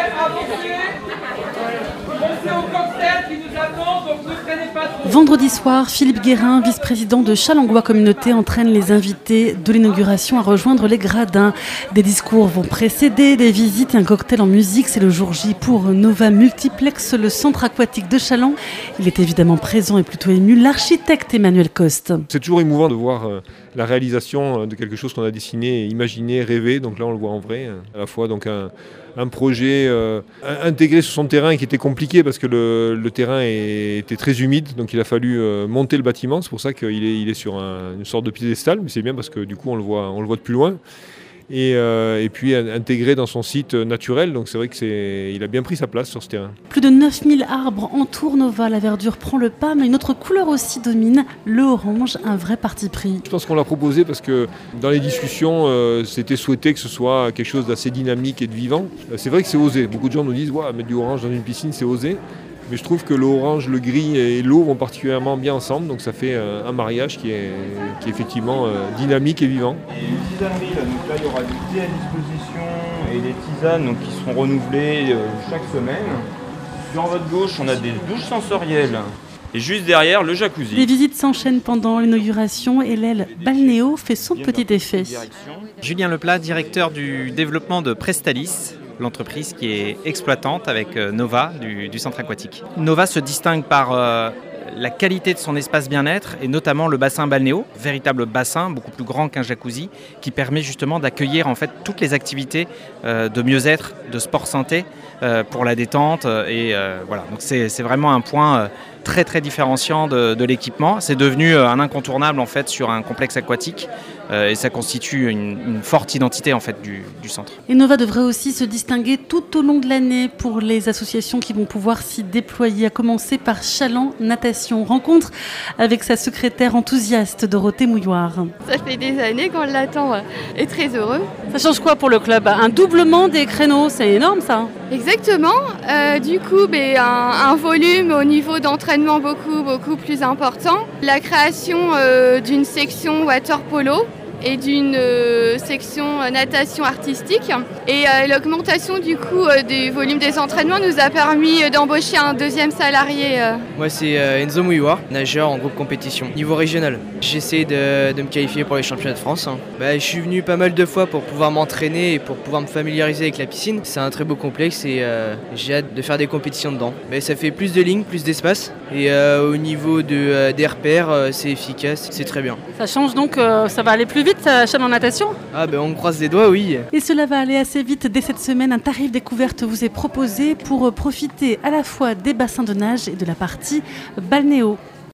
Vendredi soir, Philippe Guérin, vice-président de Challengois Communauté, entraîne les invités de l'inauguration à rejoindre les gradins. Des discours vont précéder, des visites et un cocktail en musique. C'est le jour J pour Nova Multiplex, le centre aquatique de Challans. Il est évidemment présent et plutôt ému, l'architecte Emmanuel Coste. C'est toujours émouvant de voir la réalisation de quelque chose qu'on a dessiné, imaginé, rêvé. Donc là, on le voit en vrai. À la fois donc un projet intégré sur son terrain qui était compliqué parce que le terrain était très humide. Donc il a fallu monter le bâtiment. C'est pour ça qu'il est sur une sorte de piédestal. Mais c'est bien parce que du coup, on le voit de plus loin. Et puis intégré dans son site naturel, donc c'est vrai qu'il a bien pris sa place sur ce terrain. Plus de 9000 arbres entourent Nova, la verdure prend le pas, mais une autre couleur aussi domine, le orange, un vrai parti pris. Je pense qu'on l'a proposé parce que dans les discussions, c'était souhaité que ce soit quelque chose d'assez dynamique et de vivant. C'est vrai que c'est osé, beaucoup de gens nous disent mettre du orange dans une piscine c'est osé. Mais je trouve que l'orange, le gris et l'eau vont particulièrement bien ensemble, donc ça fait un mariage qui est effectivement dynamique et vivant. Et une tisanerie, donc là il y aura du thé à disposition et des tisanes donc, qui seront renouvelées chaque semaine. Sur votre gauche, on a des douches sensorielles. Et juste derrière, le jacuzzi. Les visites s'enchaînent pendant l'inauguration et l'aile balnéo fait son petit effet. Julien Leplat, directeur du développement de Prestalis, l'entreprise qui est exploitante avec Nova du centre aquatique. Nova se distingue par la qualité de son espace bien-être et notamment le bassin balnéo, véritable bassin beaucoup plus grand qu'un jacuzzi qui permet justement d'accueillir en fait toutes les activités de mieux-être, de sport santé pour la détente et voilà. Donc c'est vraiment un point très très différenciant de l'équipement. C'est devenu un incontournable en fait sur un complexe aquatique et ça constitue une forte identité en fait du centre. Et Nova devrait aussi se distinguer tout au long de l'année pour les associations qui vont pouvoir s'y déployer, à commencer par Challans Natation. Rencontre avec sa secrétaire enthousiaste Dorothée Mouilloire. Ça fait des années qu'on l'attend et très heureux. Ça change quoi pour le club? Un doublement des créneaux, c'est énorme ça. Exactement, du coup un volume au niveau d'entraînement beaucoup plus important. La création d'une section water polo et d'une section natation artistique. Et l'augmentation du coup du volume des entraînements nous a permis d'embaucher un deuxième salarié. Moi c'est Enzo Mouilloire, nageur en groupe compétition, niveau régional. J'essaie de me qualifier pour les championnats de France. Je suis venu pas mal de fois pour pouvoir m'entraîner et pour pouvoir me familiariser avec la piscine. C'est un très beau complexe et j'ai hâte de faire des compétitions dedans. Ça fait plus de lignes, plus d'espace et au niveau des repères, c'est efficace, c'est très bien. Ça change donc, ça va aller plus vite Challans Natation? On croise les doigts, oui. Et cela va aller assez vite. Dès cette semaine, un tarif découverte vous est proposé pour profiter à la fois des bassins de nage et de la partie balnéo.